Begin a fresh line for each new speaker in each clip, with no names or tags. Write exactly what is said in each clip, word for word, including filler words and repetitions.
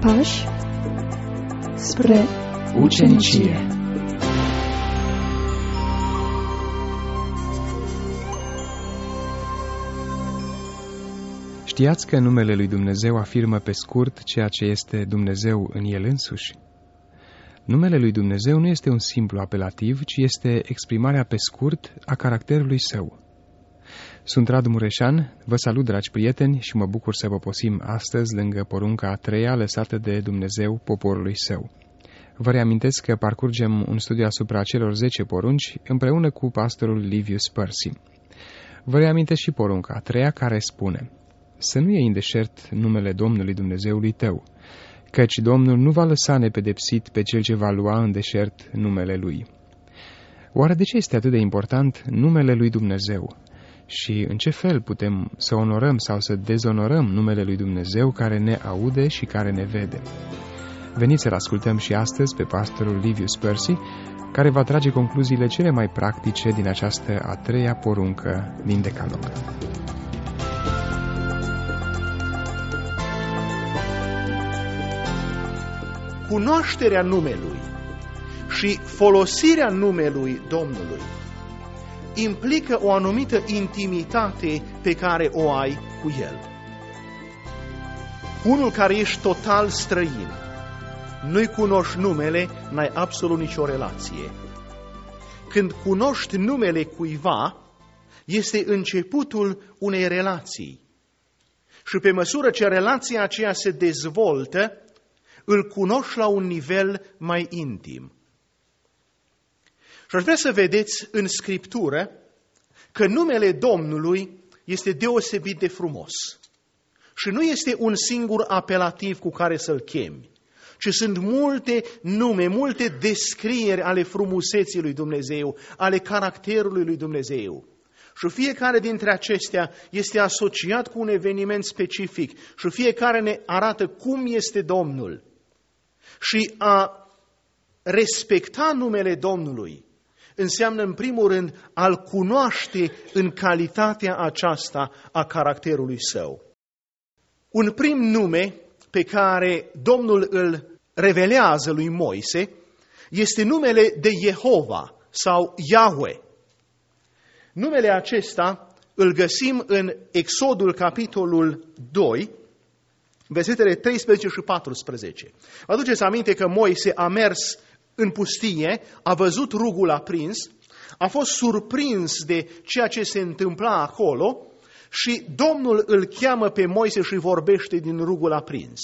Pași spre ucenicie.
Știați că numele lui Dumnezeu afirmă pe scurt ceea ce este Dumnezeu în el însuși? Numele lui Dumnezeu nu este un simplu apelativ, ci este exprimarea pe scurt a caracterului său. Sunt Radu Mureșan, vă salut, dragi prieteni, și mă bucur să vă posim astăzi lângă porunca a treia lăsată de Dumnezeu poporului său. Vă reamintesc că parcurgem un studiu asupra celor zece porunci împreună cu pastorul Livius Percy. Vă reamintesc și porunca a treia, care spune: să nu iei în deșert numele Domnului Dumnezeului tău, căci Domnul nu va lăsa nepedepsit pe cel ce va lua în deșert numele Lui. Oare de ce este atât de important numele lui Dumnezeu? Și în ce fel putem să onorăm sau să dezonorăm numele lui Dumnezeu care ne aude și care ne vede? Veniți să-l ascultăm și astăzi pe pastorul Livius Percy, care va trage concluziile cele mai practice din această a treia poruncă din Decalog.
Cunoașterea numelui și folosirea numelui Domnului implică o anumită intimitate pe care o ai cu El. Unul care ești total străin, nu-i cunoști numele, n-ai absolut nicio relație. Când cunoști numele cuiva, este începutul unei relații. Și pe măsură ce relația aceea se dezvoltă, îl cunoști la un nivel mai intim. Și aș vrea să vedeți în Scriptură că numele Domnului este deosebit de frumos. Și nu este un singur apelativ cu care să-L chemi, ci sunt multe nume, multe descrieri ale frumuseții lui Dumnezeu, ale caracterului lui Dumnezeu. Și fiecare dintre acestea este asociat cu un eveniment specific și fiecare ne arată cum este Domnul. Și a respecta numele Domnului înseamnă, în primul rând, a-L cunoaște în calitatea aceasta a caracterului Său. Un prim nume pe care Domnul îl revelează lui Moise este numele de Jehova sau Yahweh. Numele acesta îl găsim în Exodul, capitolul doi, versetele treisprezece și paisprezece. Vă aduceți aminte că Moise a mers în pustie, a văzut rugul aprins, a fost surprins de ceea ce se întâmpla acolo și Domnul îl cheamă pe Moise și vorbește din rugul aprins.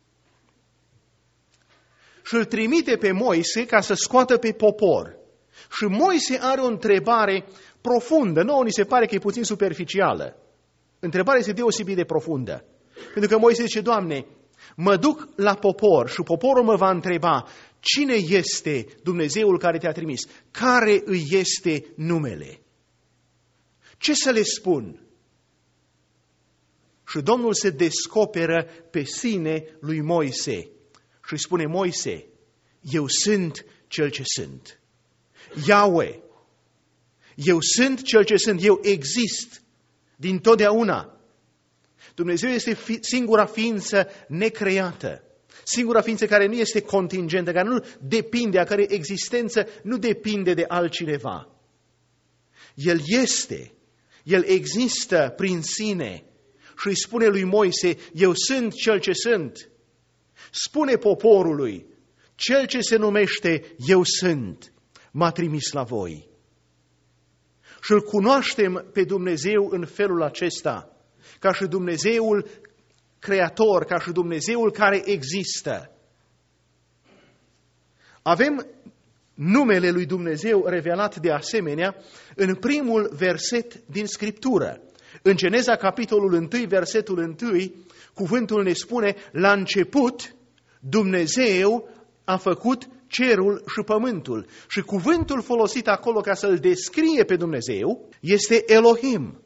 Și îl trimite pe Moise ca să scoată pe popor. Și Moise are o întrebare profundă, nouă ni se pare că e puțin superficială. Întrebarea este deosebit de profundă. Pentru că Moise zice: Doamne, mă duc la popor și poporul mă va întreba: cine este Dumnezeul care te-a trimis? Care îi este numele? Ce să le spun? Și Domnul se descoperă pe sine lui Moise și îi spune: Moise, eu sunt cel ce sunt. Yahweh, eu sunt cel ce sunt, eu exist din totdeauna. Dumnezeu este fi, singura ființă necreată, singura ființă care nu este contingentă, care nu depinde, a cărei existență nu depinde de altcineva. El este, El există prin sine și îi spune lui Moise: eu sunt cel ce sunt. Spune poporului: cel ce se numește eu sunt, m-a trimis la voi. Și îl cunoaștem pe Dumnezeu în felul acesta, ca și Dumnezeul creator, ca și Dumnezeul care există. Avem numele lui Dumnezeu revelat de asemenea în primul verset din Scriptură. În Geneza, capitolul unu, versetul unu, cuvântul ne spune: la început Dumnezeu a făcut cerul și pământul. Și cuvântul folosit acolo ca să-L descrie pe Dumnezeu este Elohim.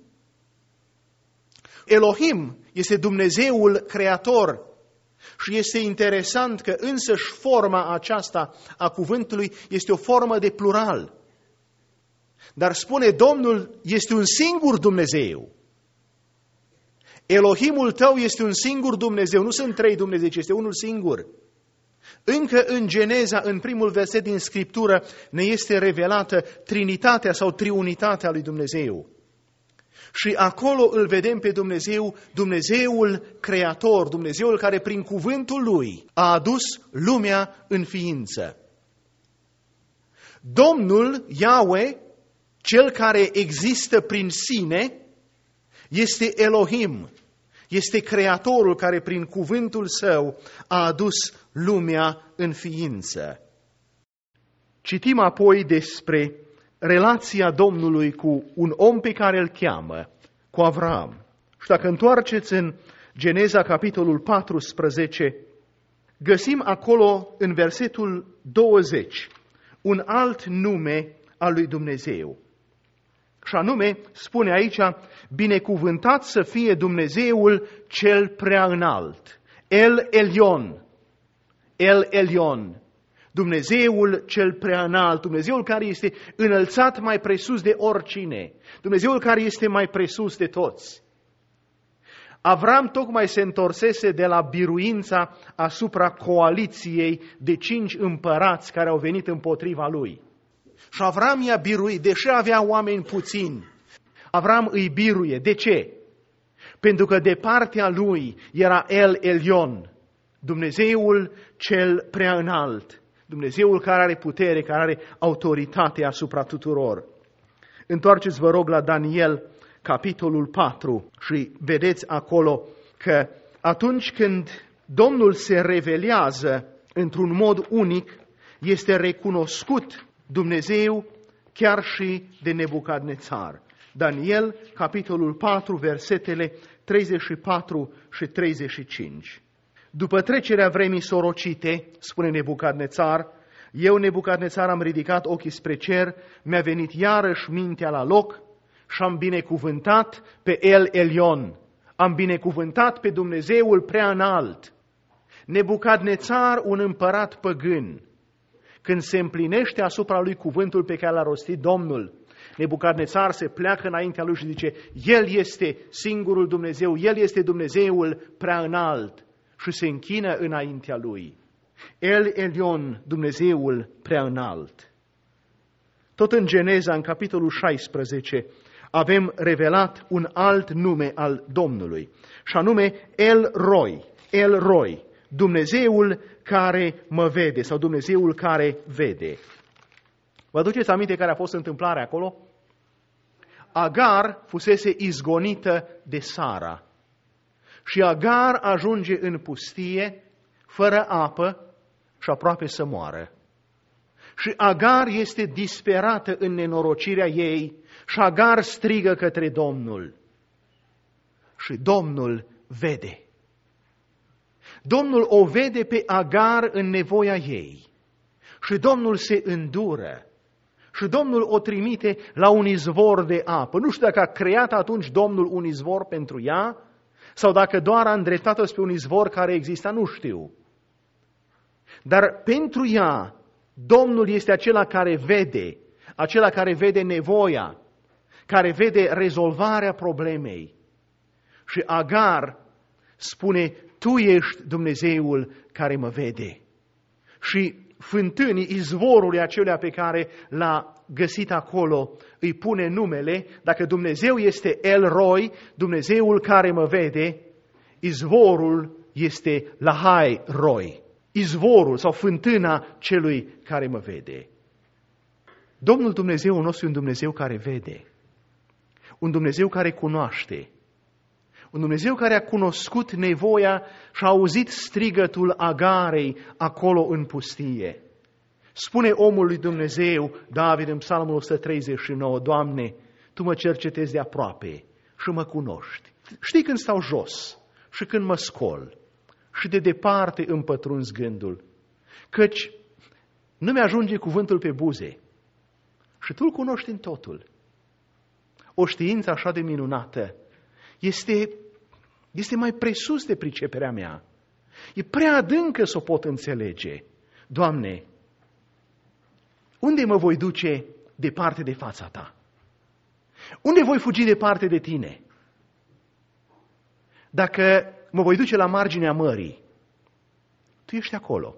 Elohim este Dumnezeul creator și este interesant că însăși forma aceasta a cuvântului este o formă de plural. Dar spune Domnul este un singur Dumnezeu. Elohimul tău este un singur Dumnezeu, nu sunt trei Dumnezei, ci este unul singur. Încă în Geneza, în primul verset din Scriptură, ne este revelată Trinitatea sau Triunitatea lui Dumnezeu. Și acolo îl vedem pe Dumnezeu, Dumnezeul Creator, Dumnezeul care prin cuvântul Lui a adus lumea în ființă. Domnul Yahweh, Cel care există prin sine, este Elohim, este Creatorul care prin cuvântul Său a adus lumea în ființă. Citim apoi despre relația Domnului cu un om pe care îl cheamă, cu Avram. Și dacă întoarceți în Geneza, capitolul paisprezece, găsim acolo, în versetul douăzeci, un alt nume al lui Dumnezeu. Și anume, spune aici, binecuvântat să fie Dumnezeul cel prea înalt, El Elion, El Elion, Dumnezeul cel prea înalt, Dumnezeul care este înălțat mai presus de oricine, Dumnezeul care este mai presus de toți. Avram tocmai se întorsese de la biruința asupra coaliției de cinci împărați care au venit împotriva lui. Și Avram i-a biruit, deși avea oameni puțini. Avram îi biruie. De ce? Pentru că de partea lui era El Elion, Dumnezeul cel prea înalt, Dumnezeul care are putere, care are autoritate asupra tuturor. Întoarceți, vă rog, la Daniel, capitolul patru și vedeți acolo că atunci când Domnul se revelează într-un mod unic, este recunoscut Dumnezeu chiar și de Nebucadnețar. Daniel, capitolul patru, versetele treizeci și patru și treizeci și cinci. După trecerea vremii sorocite, spune Nebucadnețar, eu, Nebucadnețar, am ridicat ochii spre cer, mi-a venit iarăși mintea la loc și am binecuvântat pe El Elion, am binecuvântat pe Dumnezeul prea înalt. Nebucadnețar, un împărat păgân, când se împlinește asupra lui cuvântul pe care l-a rostit Domnul, Nebucadnețar se pleacă înaintea lui și zice, El este singurul Dumnezeu, El este Dumnezeul prea înalt și se închină înaintea lui. El Elion, Dumnezeul prea înalt. Tot în Geneza, în capitolul șaisprezece, avem revelat un alt nume al Domnului, și anume El Roi, El Roi, Dumnezeul care mă vede sau Dumnezeul care vede. Vă aduceți aminte care a fost întâmplarea acolo? Agar fusese izgonită de Sara și Agar ajunge în pustie fără apă și aproape să moară. Și Agar este disperată în nenorocirea ei și Agar strigă către Domnul. Și Domnul vede. Domnul o vede pe Agar în nevoia ei și Domnul se îndură și Domnul o trimite la un izvor de apă. Nu știu dacă a creat atunci Domnul un izvor pentru ea sau dacă doar a îndreptat-o spre un izvor care exista, nu știu. Dar pentru ea, Domnul este acela care vede, acela care vede nevoia, care vede rezolvarea problemei. Și Agar spune, Tu ești Dumnezeul care mă vede. Și fântânii, izvorului acelea pe care l-a găsit acolo, îi pune numele, dacă Dumnezeu este El Roi, Dumnezeul care mă vede, izvorul este Lahai Roi, izvorul sau fântâna celui care mă vede. Domnul Dumnezeu nostru e un Dumnezeu care vede, un Dumnezeu care cunoaște, un Dumnezeu care a cunoscut nevoia și a auzit strigătul Agarei acolo în pustie. Spune omul lui Dumnezeu, David, în Psalmul o sută treizeci și nouă, Doamne, Tu mă cercetezi de aproape și mă cunoști. Știi când stau jos și când mă scol și de departe îmi pătrunzi gândul, căci nu mi-ajunge cuvântul pe buze și Tu îl cunoști în totul. O știință așa de minunată este, este mai presus de priceperea mea. E prea adâncă să o pot înțelege. Doamne, unde mă voi duce departe de fața Ta? Unde voi fugi departe de Tine? Dacă mă voi duce la marginea mării, tu ești acolo.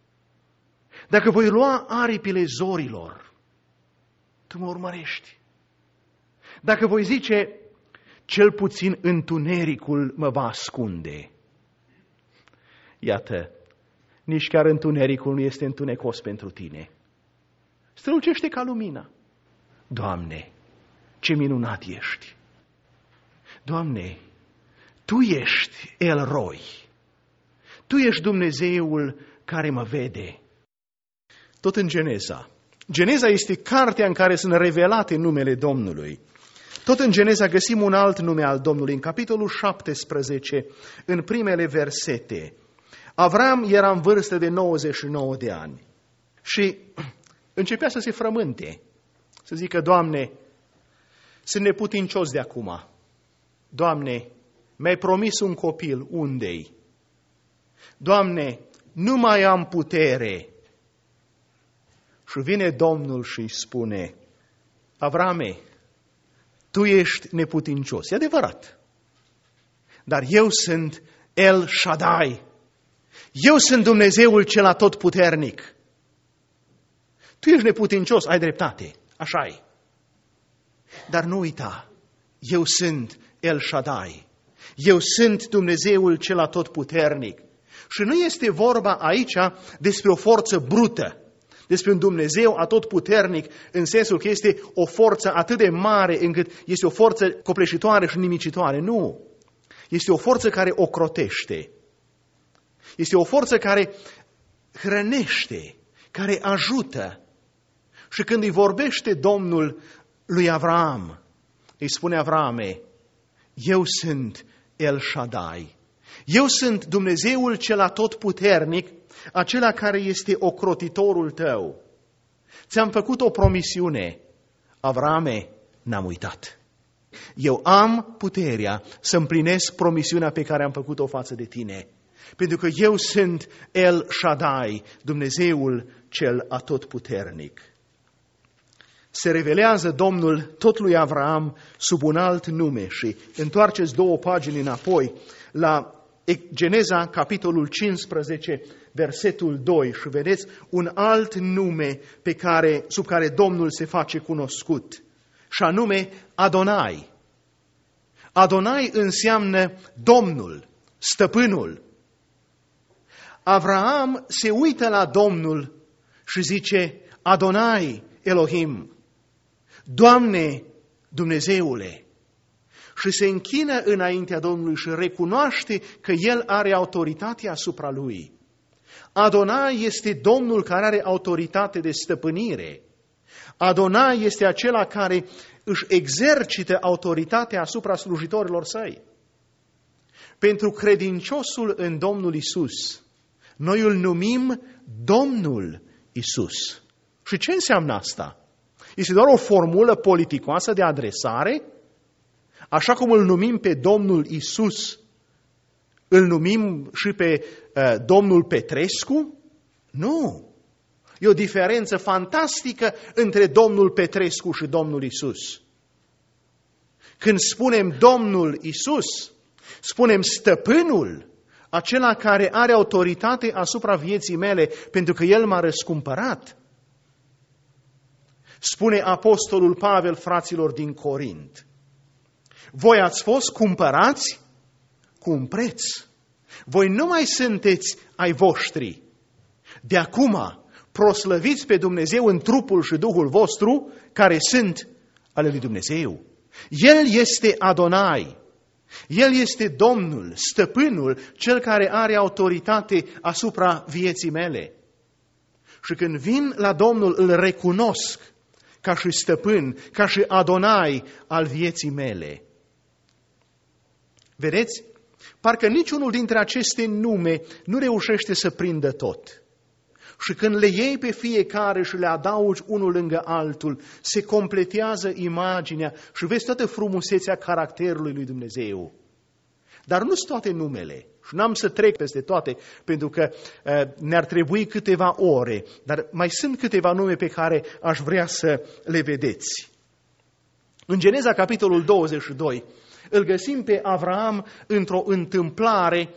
Dacă voi lua aripile zorilor, tu mă urmărești. Dacă voi zice, cel puțin întunericul mă va ascunde. Iată, nici chiar întunericul nu este întunecos pentru tine. Strălucește ca lumina. Doamne, ce minunat ești! Doamne, Tu ești El Roi. Tu ești Dumnezeul care mă vede. Tot în Geneza. Geneza este cartea în care sunt revelate numele Domnului. Tot în Geneza găsim un alt nume al Domnului. În capitolul șaptesprezece, în primele versete, Avram era în vârstă de nouăzeci și nouă de ani și începea să se frământe, să zică, Doamne, sunt neputincios de acum. Doamne, mi-ai promis un copil, unde-i? Doamne, nu mai am putere. Și vine Domnul și îi spune, Avrame, tu ești neputincios, e adevărat, dar eu sunt El Shaddai, eu sunt Dumnezeul cel atotputernic. Tu ești neputincios, ai dreptate, așa-i. Dar nu uita, eu sunt El Shaddai, eu sunt Dumnezeul cel atotputernic. Și nu este vorba aici despre o forță brută, despre un Dumnezeu atotputernic, în sensul că este o forță atât de mare încât este o forță copleșitoare și nimicitoare. Nu. Este o forță care ocrotește. Este o forță care hrănește, care ajută. Și când îi vorbește Domnul lui Avram, îi spune Avrame, eu sunt El Shaddai. Eu sunt Dumnezeul cel atotputernic, acela care este ocrotitorul tău. Ți-am făcut o promisiune, Avrame, n-am uitat. Eu am puterea să împlinesc promisiunea pe care am făcut-o față de tine, pentru că eu sunt El Shaddai, Dumnezeul cel atotputernic. Se revelează Domnul tot lui Avram sub un alt nume și întoarceți două pagini înapoi la Geneza, capitolul cincisprezece, versetul doi și vedeți un alt nume pe care, sub care Domnul se face cunoscut, și anume Adonai. Adonai înseamnă Domnul, stăpânul. Avraam se uită la Domnul și zice, Adonai Elohim, Doamne Dumnezeule, și se închină înaintea Domnului și recunoaște că El are autoritate asupra lui. Adonai este Domnul care are autoritate de stăpânire. Adonai este acela care își exercită autoritatea asupra slujitorilor săi. Pentru credinciosul în Domnul Isus, noi îl numim Domnul Isus. Și ce înseamnă asta? Este doar o formulă politicoasă de adresare? Așa cum îl numim pe Domnul Isus, îl numim și pe uh, Domnul Petrescu? Nu! E o diferență fantastică între Domnul Petrescu și Domnul Isus. Când spunem Domnul Isus, spunem stăpânul, acela care are autoritate asupra vieții mele, pentru că El m-a răscumpărat. Spune apostolul Pavel fraților din Corint, voi ați fost cumpărați cu un preț. Voi nu mai sunteți ai voștri. De acum proslăviți pe Dumnezeu în trupul și Duhul vostru, care sunt ale lui Dumnezeu. El este Adonai. El este Domnul, stăpânul, cel care are autoritate asupra vieții mele. Și când vin la Domnul, îl recunosc ca și stăpân, ca și Adonai al vieții mele. Vedeți? Parcă niciunul dintre aceste nume nu reușește să prindă tot. Și când le iei pe fiecare și le adaugi unul lângă altul, se completează imaginea și vezi toată frumusețea caracterului lui Dumnezeu. Dar nu sunt toate numele. Și n-am să trec peste toate, pentru că uh, ne-ar trebui câteva ore. Dar mai sunt câteva nume pe care aș vrea să le vedeți. În Geneza, capitolul douăzeci și doi, Îl găsim pe Avraam într-o întâmplare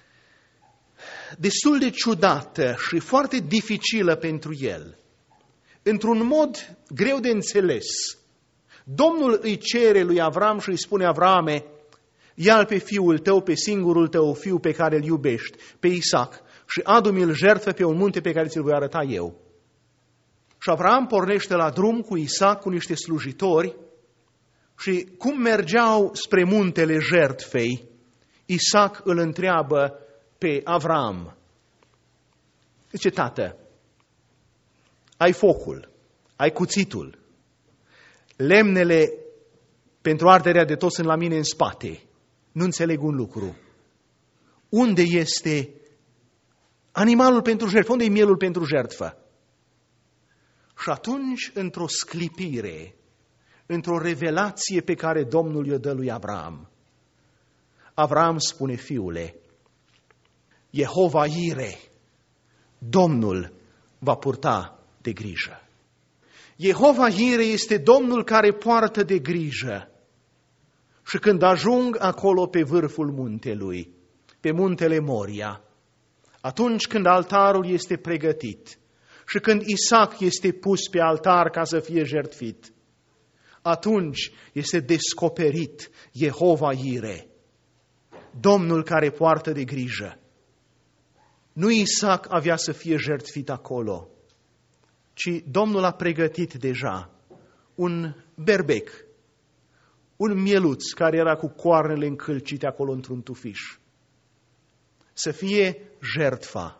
destul de ciudată și foarte dificilă pentru el. Într-un mod greu de înțeles, Domnul îi cere lui Avraam și îi spune: Avrame, ia-l pe fiul tău, pe singurul tău fiu pe care îl iubești, pe Isaac, și adu-mi-l jertfă pe un munte pe care ți-l voi arăta eu. Și Avraam pornește la drum cu Isaac, cu niște slujitori, și cum mergeau spre muntele jertfei, Isaac îl întreabă pe Avraam. Zice: tată, ai focul, ai cuțitul, lemnele pentru arderea de tot sunt la mine în spate. Nu înțeleg un lucru. Unde este animalul pentru jertfă? Unde e mielul pentru jertfă? Și atunci, într-o sclipire, într-o revelație pe care Domnul i-o dă lui Avraam, Avraam spune: fiule, Jehova Ire, Domnul va purta de grijă. Jehova Ire este Domnul care poartă de grijă. Și când ajung acolo pe vârful muntelui, pe muntele Moria, atunci când altarul este pregătit și când Isaac este pus pe altar ca să fie jertfit, atunci este descoperit Jehova Ire, Domnul care poartă de grijă. Nu Isaac avea să fie jertfit acolo, ci Domnul a pregătit deja un berbec, un mieluț care era cu coarnele încălcite acolo într-un tufiș, să fie jertfa.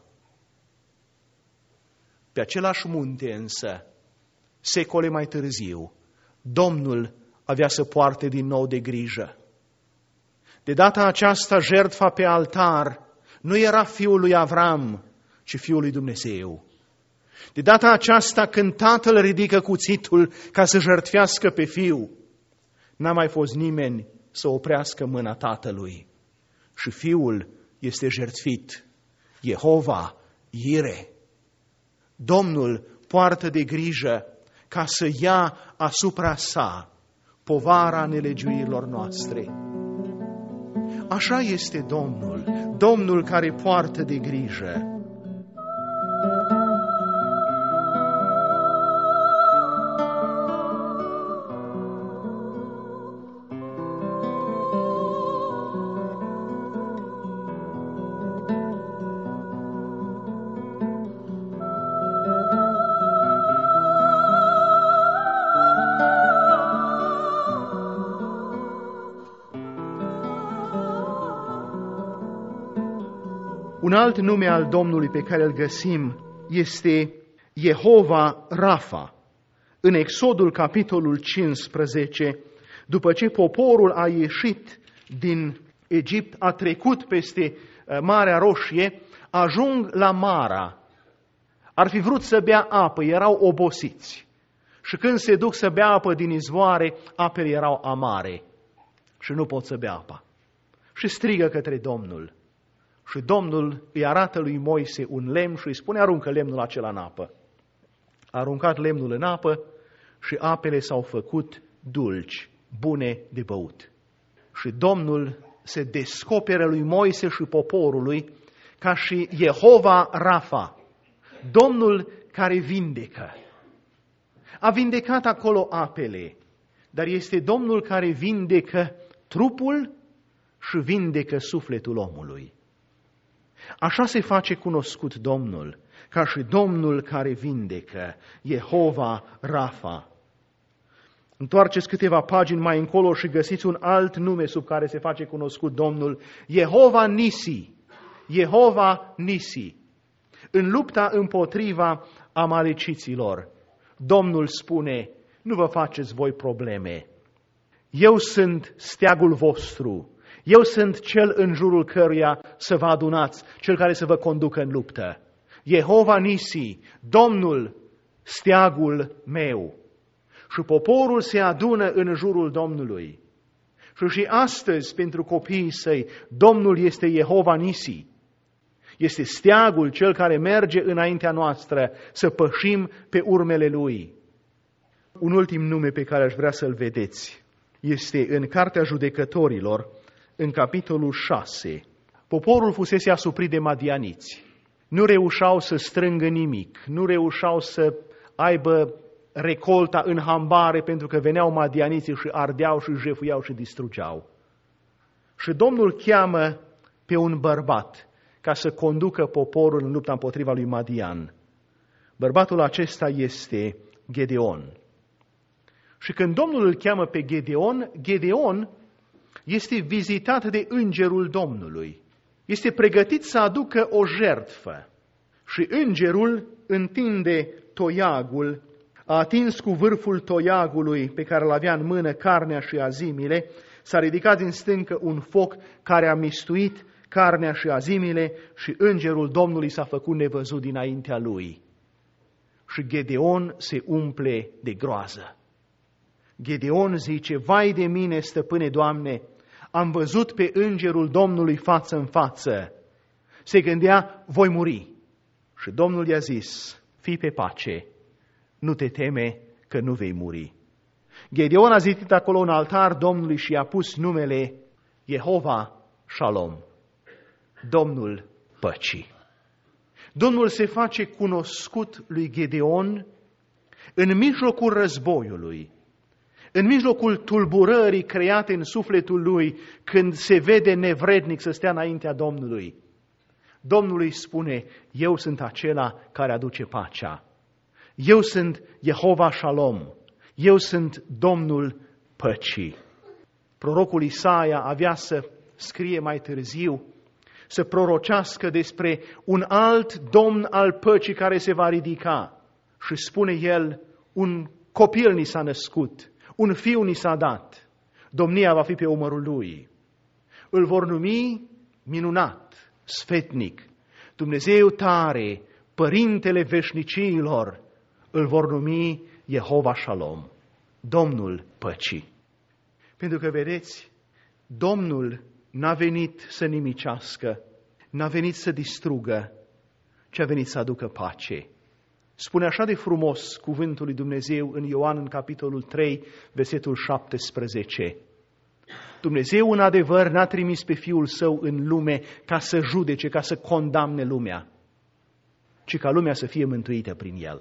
Pe același munte însă, secole mai târziu, Domnul avea să poarte din nou de grijă. De data aceasta, jertfa pe altar nu era fiul lui Avram, ci fiul lui Dumnezeu. De data aceasta, când tatăl ridică cuțitul ca să jertfească pe fiu, n-a mai fost nimeni să oprească mâna tatălui. Și fiul este jertfit. Jehova Ire. Domnul poartă de grijă ca să ia asupra sa povara nelegiuirilor noastre. Așa este Domnul, Domnul care poartă de grijă. Un alt nume al Domnului pe care îl găsim este Jehova Rafa. În Exodul, capitolul cincisprezece, după ce poporul a ieșit din Egipt, a trecut peste Marea Roșie, ajung la Mara. Ar fi vrut să bea apă, erau obosiți. Și când se duc să bea apă din izvoare, apele erau amare și nu pot să bea apa. Și strigă către Domnul. Și Domnul îi arată lui Moise un lemn și îi spune: aruncă lemnul acela în apă. A aruncat lemnul în apă și apele s-au făcut dulci, bune de băut. Și Domnul se descoperă lui Moise și poporului ca și Jehova Rafa, Domnul care vindecă. A vindecat acolo apele, dar este Domnul care vindecă trupul și vindecă sufletul omului. Așa se face cunoscut Domnul, ca și Domnul care vindecă, Jehova Rafa. Întoarceți câteva pagini mai încolo și găsiți un alt nume sub care se face cunoscut Domnul, Jehova Nisi. Jehova Nisi. În lupta împotriva amaleciților, Domnul spune: nu vă faceți voi probleme. Eu sunt steagul vostru. Eu sunt cel în jurul căruia să vă adunați, cel care să vă conducă în luptă. Jehova Nisi, Domnul, steagul meu. Și poporul se adună în jurul Domnului. Și și astăzi, pentru copiii săi, Domnul este Jehova Nisi. Este steagul, cel care merge înaintea noastră să pășim pe urmele Lui. Un ultim nume pe care aș vrea să-l vedeți este în Cartea Judecătorilor, în capitolul șase. Poporul fusese asuprit de madianiți. Nu reușeau să strângă nimic, nu reușeau să aibă recolta în hambare pentru că veneau madianiții și ardeau și jefuiau și distrugeau. Și Domnul cheamă pe un bărbat ca să conducă poporul în lupta împotriva lui Madian. Bărbatul acesta este Gedeon. Și când Domnul îl cheamă pe Gedeon, Gedeon este vizitat de îngerul Domnului. Este pregătit să aducă o jertfă. Și îngerul întinde toiagul, a atins cu vârful toiagului pe care îl avea în mână carnea și azimile, s-a ridicat din stâncă un foc care a mistuit carnea și azimile și îngerul Domnului s-a făcut nevăzut dinaintea lui. Și Gedeon se umple de groază. Gedeon zice, vai de mine, stăpâne Doamne, am văzut pe îngerul Domnului față în față. Se gândea, voi muri. Și Domnul i-a zis, fii pe pace, nu te teme că nu vei muri. Gedeon a zidit acolo un altar Domnului și i-a pus numele Jehova Shalom, Domnul păcii. Domnul se face cunoscut lui Gedeon în mijlocul războiului, în mijlocul tulburării create în sufletul lui când se vede nevrednic să stea înaintea Domnului. Domnul îi spune, eu sunt acela care aduce pacea. Eu sunt Jehova Shalom. Eu sunt Domnul păcii. Prorocul Isaia avea să scrie mai târziu, să prorocească despre un alt Domn al păcii care se va ridica. Și spune el, un copil ni s-a născut, un fiu ni s-a dat, domnia va fi pe umărul lui. Îl vor numi minunat, sfetnic, Dumnezeu tare, Părintele veșnicilor, îl vor numi Jehova Shalom, Domnul păcii. Pentru că, vedeți, Domnul n-a venit să nimicească, n-a venit să distrugă, ci a venit să aducă pace. Spune așa de frumos cuvântul lui Dumnezeu în Ioan, în capitolul trei, versetul șaptesprezece. Dumnezeu, în adevăr, n-a trimis pe Fiul Său în lume ca să judece, ca să condamne lumea, ci ca lumea să fie mântuită prin El.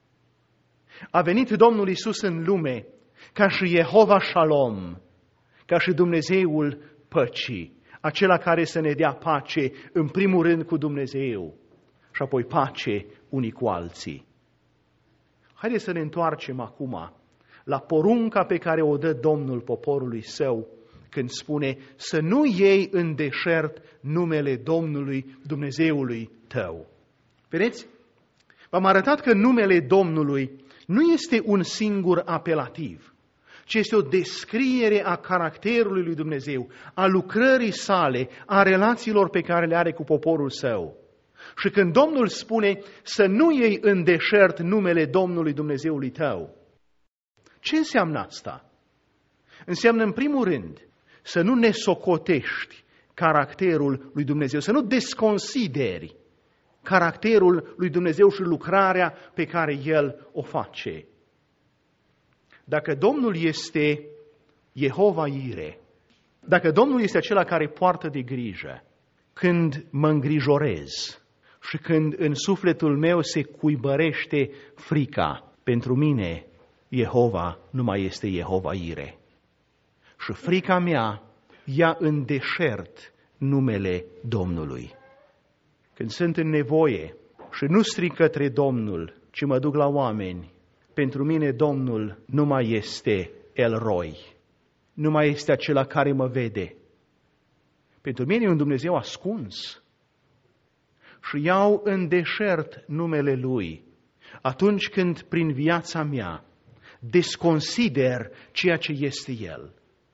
A venit Domnul Iisus în lume ca și Jehova Shalom, ca și Dumnezeul păcii, acela care să ne dea pace, în primul rând cu Dumnezeu și apoi pace unii cu alții. Haideți să ne întoarcem acum la porunca pe care o dă Domnul poporului Său când spune să nu iei în deșert numele Domnului Dumnezeului tău. Vedeți? V-am arătat că numele Domnului nu este un singur apelativ, ci este o descriere a caracterului lui Dumnezeu, a lucrării sale, a relațiilor pe care le are cu poporul Său. Și când Domnul spune să nu iei în deșert numele Domnului Dumnezeului tău, ce înseamnă asta? Înseamnă, în primul rând, să nu nesocotești caracterul lui Dumnezeu, să nu desconsideri caracterul lui Dumnezeu și lucrarea pe care El o face. Dacă Domnul este Jehova Ire, dacă Domnul este acela care poartă de grijă, când mă îngrijorez și când în sufletul meu se cuibărește frica, pentru mine Jehova nu mai este Jehova Ire. Și frica mea ia în deșert numele Domnului. Când sunt în nevoie și nu strig către Domnul, ci mă duc la oameni, pentru mine Domnul nu mai este El Roi, nu mai este acela care mă vede. Pentru mine e un Dumnezeu ascuns și iau în deșert numele Lui atunci când prin viața mea desconsider ceea ce este El.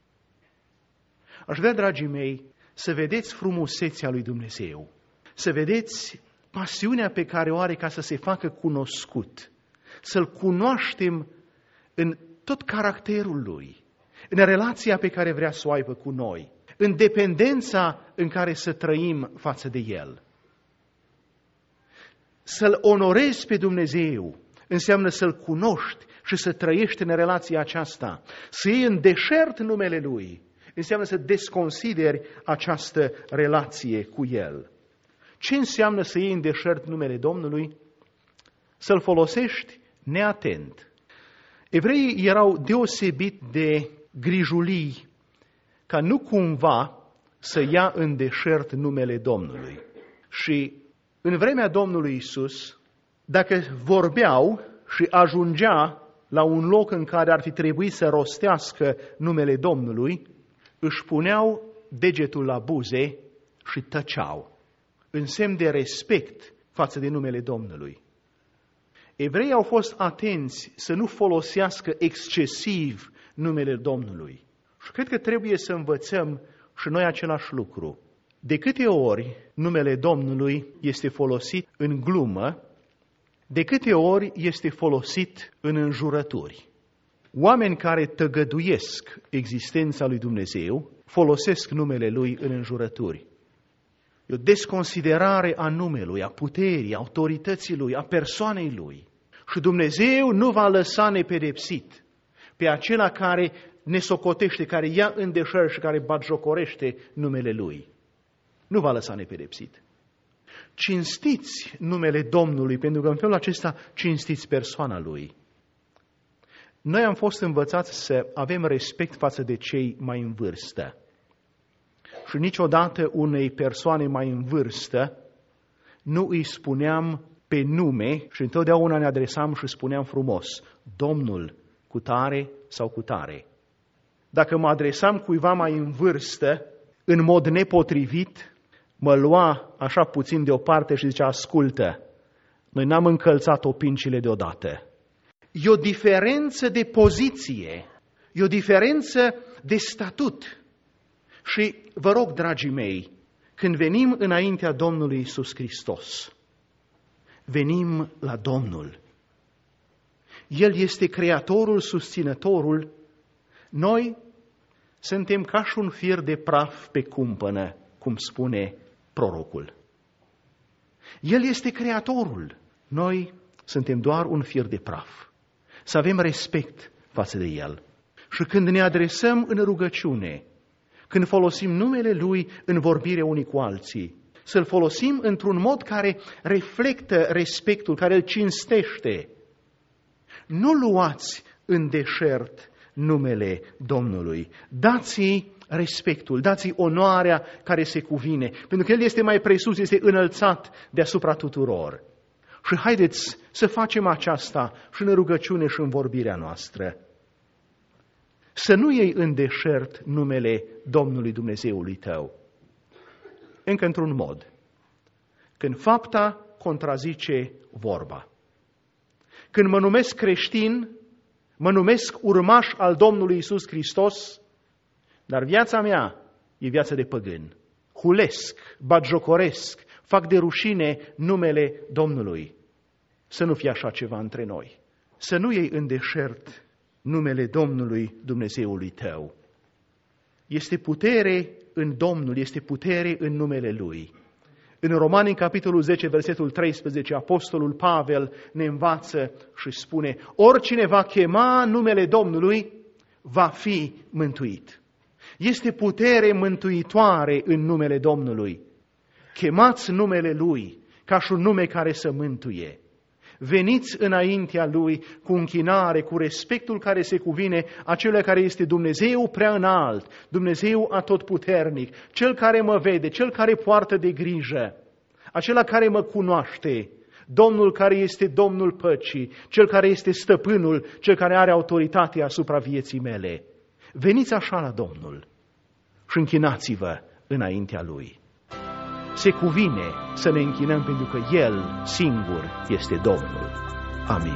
Aș vrea, dragii mei, să vedeți frumusețea lui Dumnezeu, să vedeți pasiunea pe care o are ca să se facă cunoscut, să-L cunoaștem în tot caracterul Lui, în relația pe care vrea să o aibă cu noi, în dependența în care să trăim față de El. Să-L onorezi pe Dumnezeu înseamnă să-L cunoști și să trăiești în relația aceasta. Să iei în deșert numele Lui înseamnă să desconsideri această relație cu El. Ce înseamnă să iei în deșert numele Domnului? Să-L folosești neatent. Evreii erau deosebit de grijulii ca nu cumva să ia în deșert numele Domnului. Și în vremea Domnului Iisus, dacă vorbeau și ajungea la un loc în care ar fi trebuit să rostească numele Domnului, își puneau degetul la buze și tăceau, în semn de respect față de numele Domnului. Evreii au fost atenți să nu folosească excesiv numele Domnului. Și cred că trebuie să învățăm și noi același lucru. De câte ori numele Domnului este folosit în glumă, de câte ori este folosit în înjurături. Oameni care tăgăduiesc existența lui Dumnezeu folosesc numele Lui în înjurături. E o desconsiderare a numelui, a puterii, a autorității Lui, a persoanei Lui. Și Dumnezeu nu va lăsa nepedepsit pe acela care ne socotește, care ia în deșert și care batjocorește numele Lui. Nu va lăsa nepedepsit. Cinstiți numele Domnului, pentru că în felul acesta cinstiți persoana Lui. Noi am fost învățați să avem respect față de cei mai în vârstă. Și niciodată unei persoane mai în vârstă nu îi spuneam pe nume și întotdeauna ne adresam și spuneam frumos, Domnul cu tare sau cu tare. Dacă mă adresam cuiva mai în vârstă, în mod nepotrivit, mă lua așa puțin deoparte și zicea, ascultă, noi n-am încălțat opincile deodată. E o diferență de poziție, e o diferență de statut. Și vă rog, dragii mei, când venim înaintea Domnului Iisus Hristos, venim la Domnul. El este creatorul, susținătorul. Noi suntem ca și un fir de praf pe cumpănă, cum spune prorocul. El este creatorul. Noi suntem doar un fir de praf. Să avem respect față de El. Și când ne adresăm în rugăciune, când folosim numele Lui în vorbire unii cu alții, să-L folosim într-un mod care reflectă respectul, care îl cinstește. Nu luați în deșert numele Domnului. Dați-i respectul, dați-i onoarea care se cuvine, pentru că El este mai presus, este înălțat deasupra tuturor. Și haideți să facem aceasta și în rugăciune și în vorbirea noastră. Să nu iei în deșert numele Domnului Dumnezeului tău. Încă într-un mod. Când fapta contrazice vorba. Când mă numesc creștin, mă numesc urmaș al Domnului Iisus Hristos, dar viața mea e viața de păgân. Hulesc, batjocoresc, fac de rușine numele Domnului. Să nu fie așa ceva între noi. Să nu iei în deșert numele Domnului Dumnezeului tău. Este putere în Domnul, este putere în numele Lui. În Romani, în capitolul zece, versetul treisprezece, apostolul Pavel ne învață și spune, oricine va chema numele Domnului va fi mântuit. Este putere mântuitoare în numele Domnului. Chemați numele Lui ca și un nume care să mântuie. Veniți înaintea Lui cu închinare, cu respectul care se cuvine acela care este Dumnezeu prea înalt, Dumnezeu atotputernic, Cel care mă vede, Cel care poartă de grijă, acela care mă cunoaște, Domnul care este Domnul păcii, Cel care este stăpânul, Cel care are autoritate asupra vieții mele. Veniți așa la Domnul și închinați-vă înaintea Lui. Se cuvine să ne închinăm pentru că El singur este Domnul. Amin.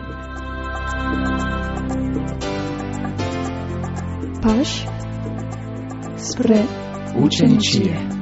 Pași spre ucenicie.